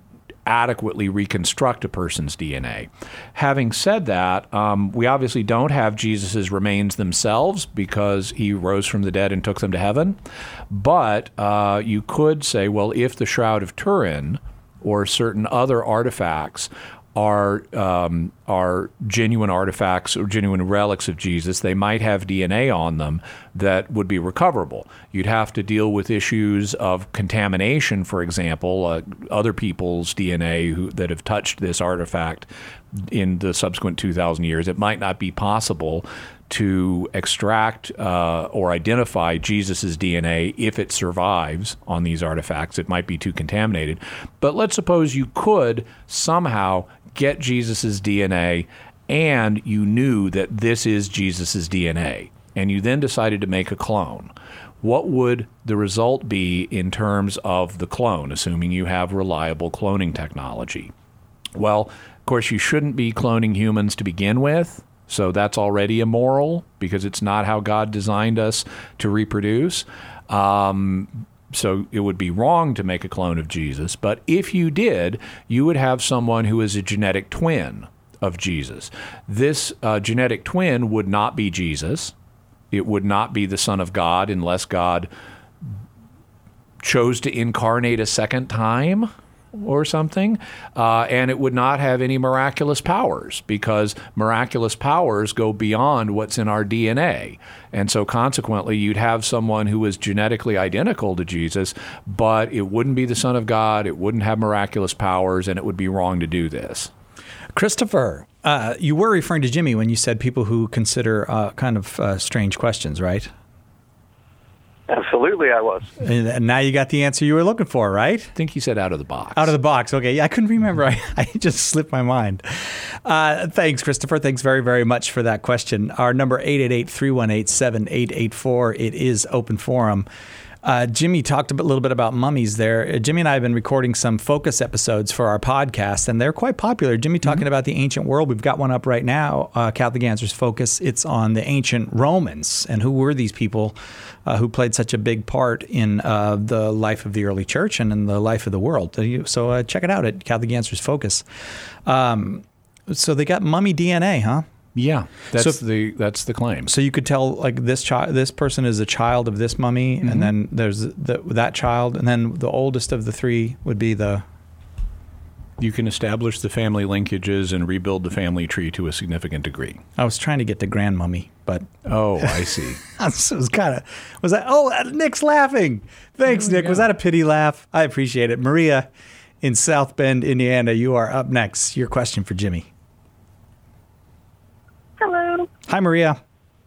adequately reconstruct a person's D N A. Having said that, um, we obviously don't have Jesus' remains themselves because he rose from the dead and took them to heaven. But uh, you could say, well, if the Shroud of Turin or certain other artifacts are um, are genuine artifacts or genuine relics of Jesus, they might have D N A on them that would be recoverable. You'd have to deal with issues of contamination, for example, uh, other people's D N A who, that have touched this artifact in the subsequent two thousand years. It might not be possible to extract uh, or identify Jesus's D N A if it survives on these artifacts. It might be too contaminated. But let's suppose you could somehow get Jesus's D N A and you knew that this is Jesus's D N A, and you then decided to make a clone. What would the result be in terms of the clone, assuming you have reliable cloning technology? Well, of course, you shouldn't be cloning humans to begin with. So that's already immoral because it's not how God designed us to reproduce. Um, so it would be wrong to make a clone of Jesus. But if you did, you would have someone who is a genetic twin of Jesus. This uh, genetic twin would not be Jesus. It would not be the Son of God unless God chose to incarnate a second time or something, uh, and it would not have any miraculous powers because miraculous powers go beyond what's in our D N A. And so consequently, you'd have someone who is genetically identical to Jesus, but it wouldn't be the Son of God, it wouldn't have miraculous powers, and it would be wrong to do this. Christopher, uh, you were referring to Jimmy when you said people who consider uh, kind of uh, strange questions, right? Absolutely, I was. And now you got the answer you were looking for, right? I think he said out of the box. Out of the box. Okay. Yeah, I couldn't remember. I, I just slipped my mind. Uh, thanks, Christopher. Thanks very, very much for that question. Our number, eight eight eight, three one eight, seven eight eight four. It is open forum. Uh, Jimmy talked a bit, little bit about mummies there. Uh, Jimmy and I have been recording some focus episodes for our podcast, and they're quite popular. Jimmy talking mm-hmm. about the ancient world. We've got one up right now, uh, Catholic Answers Focus. It's on the ancient Romans and who were these people uh, who played such a big part in uh, the life of the early church and in the life of the world. So uh, check it out at Catholic Answers Focus. Um, so they got mummy D N A, huh? Yeah, that's so, the that's the claim. So you could tell like this child, this person is a child of this mummy, mm-hmm. and then there's the, that child, and then the oldest of the three would be the. You can establish the family linkages and rebuild the family tree to a significant degree. I was trying to get to grandmummy, but oh, I see. So it was kind of was that? Oh, Nick's laughing. Thanks, Nick. Go. Was that a pity laugh? I appreciate it. Maria, in South Bend, Indiana, you are up next. Your question for Jimmy. Hello. Hi, Maria.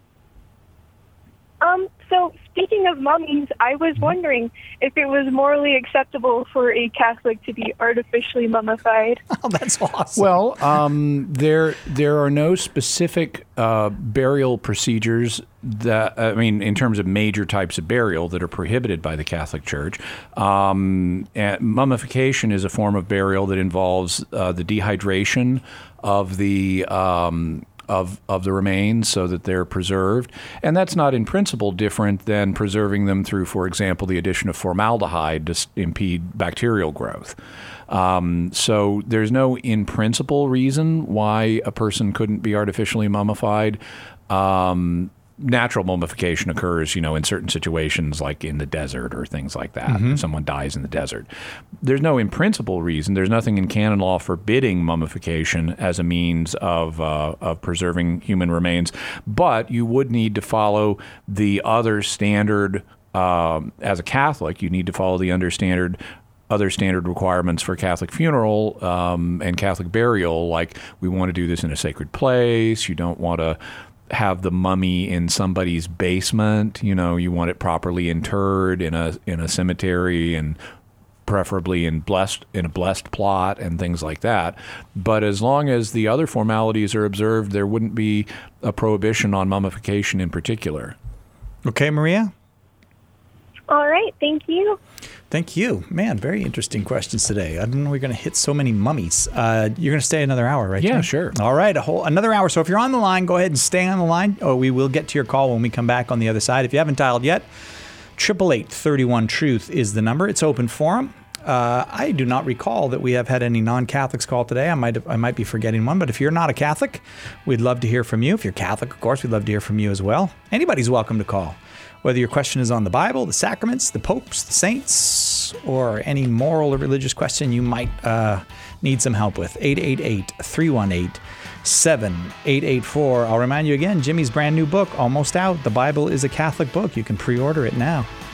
Um, so speaking of mummies, I was wondering if it was morally acceptable for a Catholic to be artificially mummified. Oh, that's awesome. Well, um, there there are no specific uh, burial procedures that, I mean, in terms of major types of burial that are prohibited by the Catholic Church. Um, and mummification is a form of burial that involves uh, the dehydration of the um, Of, of the remains so that they're preserved. And that's not in principle different than preserving them through, for example, the addition of formaldehyde to impede bacterial growth. Um, so there's no in principle reason why a person couldn't be artificially mummified. Um, natural mummification occurs, you know, in certain situations like in the desert or things like that. Mm-hmm. Someone dies in the desert. There's no in principle reason. There's nothing in canon law forbidding mummification as a means of uh, of preserving human remains. But you would need to follow the other standard, um, as a Catholic, you need to follow the under standard other standard requirements for Catholic funeral um, and Catholic burial, like we want to do this in a sacred place. You don't want to have the mummy in somebody's basement. You know, you want it properly interred in a in a cemetery and preferably in blessed in a blessed plot and things like that. But as long as the other formalities are observed, there wouldn't be a prohibition on mummification in particular. Okay, Maria? All right, thank you. Thank you. Man, very interesting questions today. I didn't know we were going to hit so many mummies. Uh, you're going to stay another hour, right? Yeah, Tim? sure. All right, a whole another hour. So if you're on the line, go ahead and stay on the line, or we will get to your call when we come back on the other side. If you haven't dialed yet, eight eight eight, three one, T R U T H is the number. It's open forum. Uh, I do not recall that we have had any non-Catholics call today. I might have, I might be forgetting one, but if you're not a Catholic, we'd love to hear from you. If you're Catholic, of course, we'd love to hear from you as well. Anybody's welcome to call. Whether your question is on the Bible, the sacraments, the popes, the saints, or any moral or religious question you might uh, need some help with. eight eight eight, three one eight, seven eight eight four. I'll remind you again, Jimmy's brand new book, almost out. The Bible is a Catholic book. You can pre-order it now.